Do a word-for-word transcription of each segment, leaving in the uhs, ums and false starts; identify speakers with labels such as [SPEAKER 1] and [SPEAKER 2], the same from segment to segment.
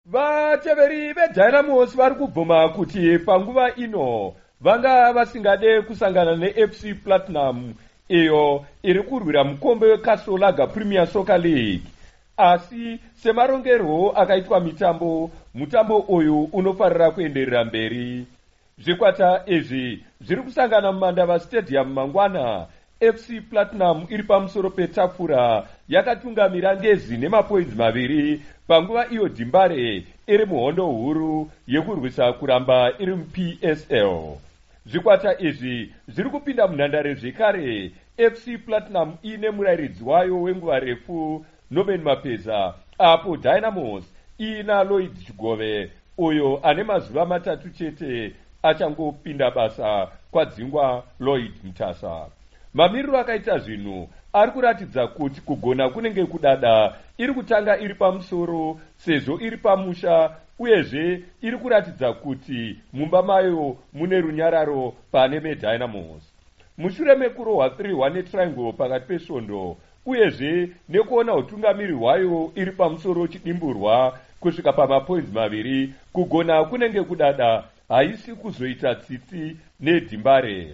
[SPEAKER 1] vateveri veDynamos vari kubvuma kuti panguva ino vanga vasingade kusangana neF C Platinum iyo iri kurwira mukombe weCasolaga Premier Soccer League. Asi semarongerwo akaitwa mitambo, mutambo uyu unofarira kuenderera mberi. Zvikwata izvi zviri kusangana muMandava Stadium mangwana. F C Platinum iri pamusoro petafura yakatungamira Ngezi nemapoints maviri panguva iyo Dhimbare iri muhondo huru yekurwisa kuramba iri muP S L. Zvikwata izvi zviri kupinda munhandare zvekare. F C Platinum ine murairidzi wayo wenguva refu Norman Mapeza, apo Dynamos ina Lloyd Chigove uyo ane mazuva matatu chete achangopinda basa kwadzingwa Lloyd Mutasa. Mamiriro akaita zvinhu ari kuratidza kuti kugona kunenge kudada, iri kutanga iri pamusoro sezvo iri pamusha, uyezve iri kuratidza kuti mumba mayo mune runyararo pane meDynamos. Mushure mekurohwa three one netriangle pakati pesvondo, uyezve nekuona utungamiri hwayo iri pamusoro chidimburwa kusvika pamapoints maviri, kugona kunenge kudada, haisi kuzoita tsitsi neDhimbare.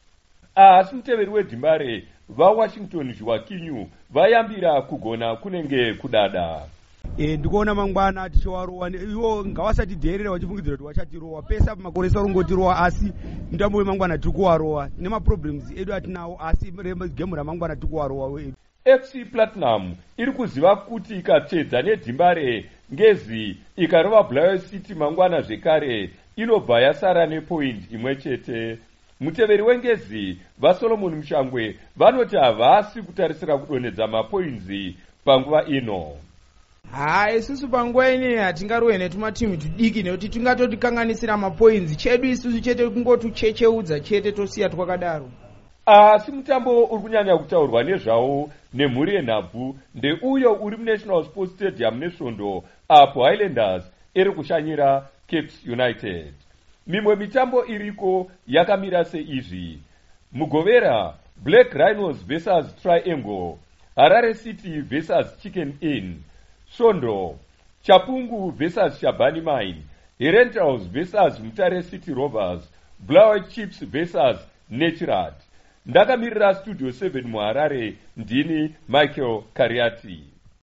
[SPEAKER 1] Asi muteveri weDhimbare vaWashington Joaquinho vayambira kugona kunenge kudada.
[SPEAKER 2] E, ndikuona mangwana tichiwarowa iwo ngavasatidheerera vachifungidzira kuti vachatirowa pesa pamakore sarongotirowa, asi mutambo wemangwana tikuwarowa nemaproblems edu atinawo, asi gemu ramangwana tikuwarowa edu.
[SPEAKER 1] F C Platinum iri kuziva kuti ikapedza neDhimbare Ngezi ikarova Bulawayo City mangwana zvekare inobva yasara nepoint imwe chete. Muteveri weNgezi vaSolomon Mushangwe vanoti havasi kutarisira kudonedza mapoints panguva ino.
[SPEAKER 3] Ha, isusu panguva ine hatingarowe netumatimu tudiki nekuti tingatotikanganisira mapoints, chedu isusu chete kungotuchecheudza chete tosiya twakadaro.
[SPEAKER 1] Asi mutambo uri kunyanya kutaurwa nezvawo nemhuri yenhabvu ndeuyo uri muNational Sports Stadium nesvondo, apo Highlanders iri kushanyira Capes United. Mimwe mitambo iriko yakamira seizvi: Mugovera Black Rhinos versus Triangle, Harare City versus Chicken Inn, Svondo Chapungu versus Shabani Mine, Herentals versus Mutare City Rovers, Bulawayo Chips versus Naturat. Ndakamirira Studio seven muHarare, ndini Michael Kariati.